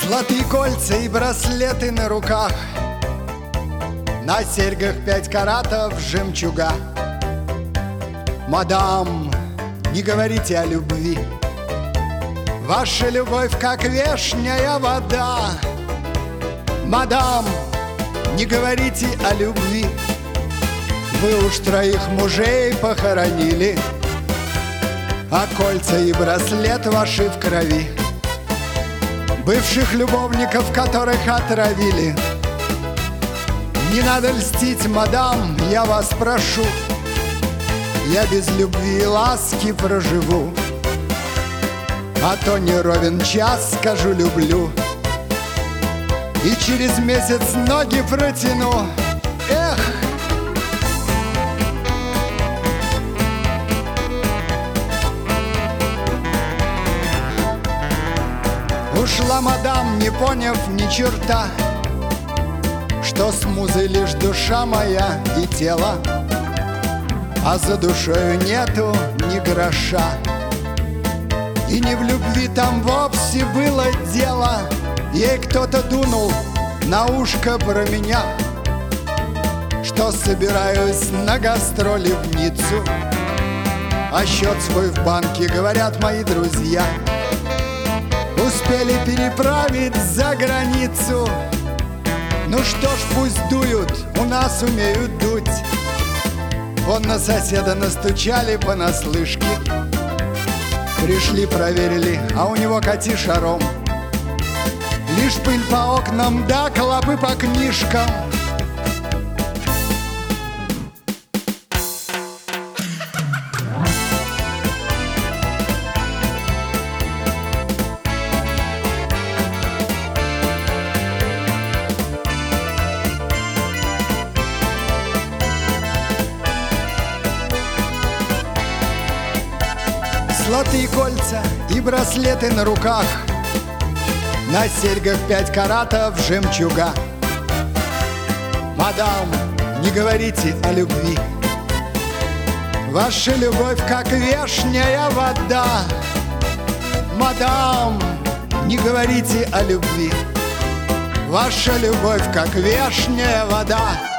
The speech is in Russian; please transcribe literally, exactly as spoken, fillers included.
Золотые кольца и браслеты на руках, на серьгах пять каратов жемчуга. Мадам, не говорите о любви, ваша любовь как вешняя вода. Мадам, не говорите о любви, вы уж троих мужей похоронили, а кольца и браслет ваши в крови. Бывших любовников, которых отравили. Не надо льстить, мадам, я вас прошу, я без любви и ласки проживу, а то не ровен час скажу люблю, и через месяц ноги протяну. Эх! Ушла мадам, не поняв ни черта, что с музой лишь душа моя и тело, а за душою нету ни гроша. И не в любви там вовсе было дело, ей кто-то дунул на ушко про меня, что собираюсь на гастроли в Ниццу, а счет свой в банке, говорят мои друзья, успели переправить за границу. Ну что ж, пусть дуют, у нас умеют дуть. Вон на соседа настучали понаслышке, пришли, проверили, а у него кати шаром. Лишь пыль по окнам, да клопы по книжкам. Золотые кольца и браслеты на руках, на серьгах пять каратов жемчуга. Мадам, не говорите о любви, ваша любовь как вешняя вода. Мадам, не говорите о любви, ваша любовь как вешняя вода.